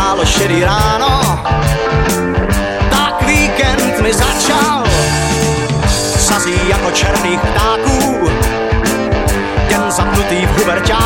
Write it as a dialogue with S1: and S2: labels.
S1: nastálo šedý ráno, tak víkend mi začal. Sazí jako černých ptáků, den zapnutý v huberťáku.